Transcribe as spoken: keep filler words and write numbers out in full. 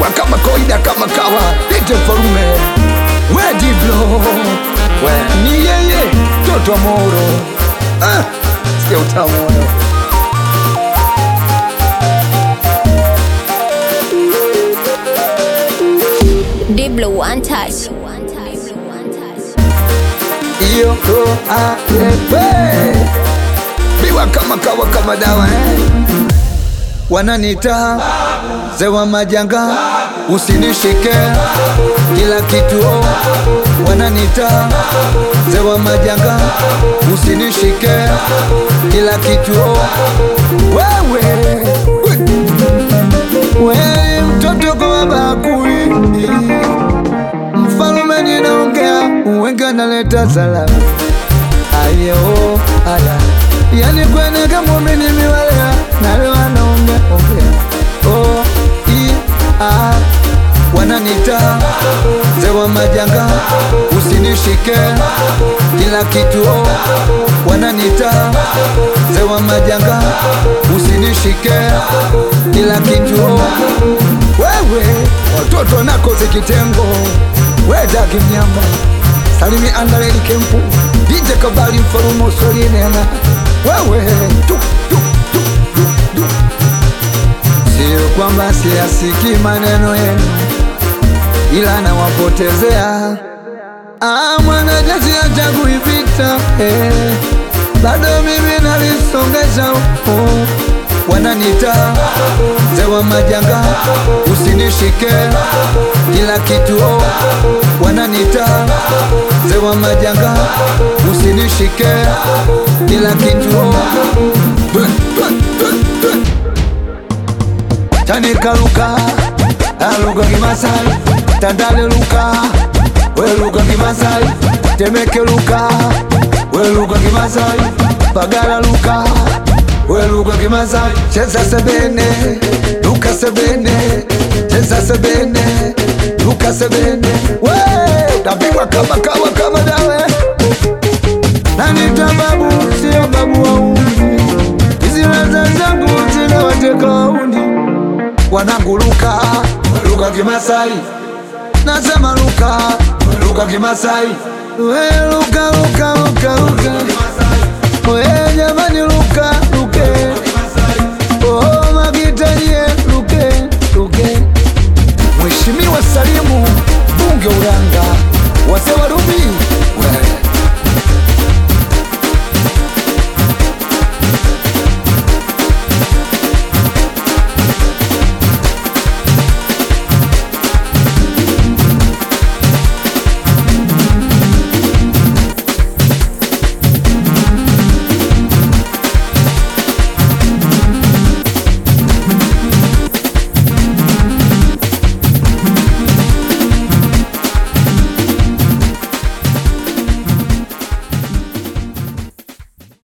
Bigwa kama koida kama kawa Ite Mfarume We Diblo We ni yeye Toto Moro Ah Sikia utamu wano Diblo one touch. Iyo to a lepe Biwa kama kawa kama dawa eh Wananita Zewa majanga Usinishike Kila kitu oh Wananita Zewa majanga Usinishike Kila kitu oh Wewe Wewe mtoto kwa bakui Mfalume ninaongea Uwenga naleta salamu Ayo aya Yani kwenye kama mini miwalea Nalewa naongea ongea Oh i a Wananita Zewa majanga Usinishike Kila kitu oh Wananita Zewa majanga Usinishike Kila kitu oh Wewe Watoto nako zikitengo Weda kimnyamba Salimi andaleli kempu Dije kabali Mfarume solinena Wewe tu, tu, tu, tu, tu. Sio kwamba siyasiki maneno yenu Ila na wapotezea Ah mwana jazi ya jagu ivita eh. Bado mimi nalisongesha oh. Wananita Zewa majanga Usinishike Kila kitu oh Wananita Zewa majanga Usinishike Kila kitu oh Tanika luka Aluka kimasai Tandale luka We luka kimasai Temeke luka We luka kimasai Pagala luka We luka kimasai Cheza sebene Luka sebene Cheza sebene Luka sebene We Tabigwa kama kawa kama dawe Nanita babu Sio babu wa undi Hizi raza zangu Zina wateka undi Wanangu luka Luka kimasai Nasema luka Luka kimasai We luka luka luka luka We jamani luka luke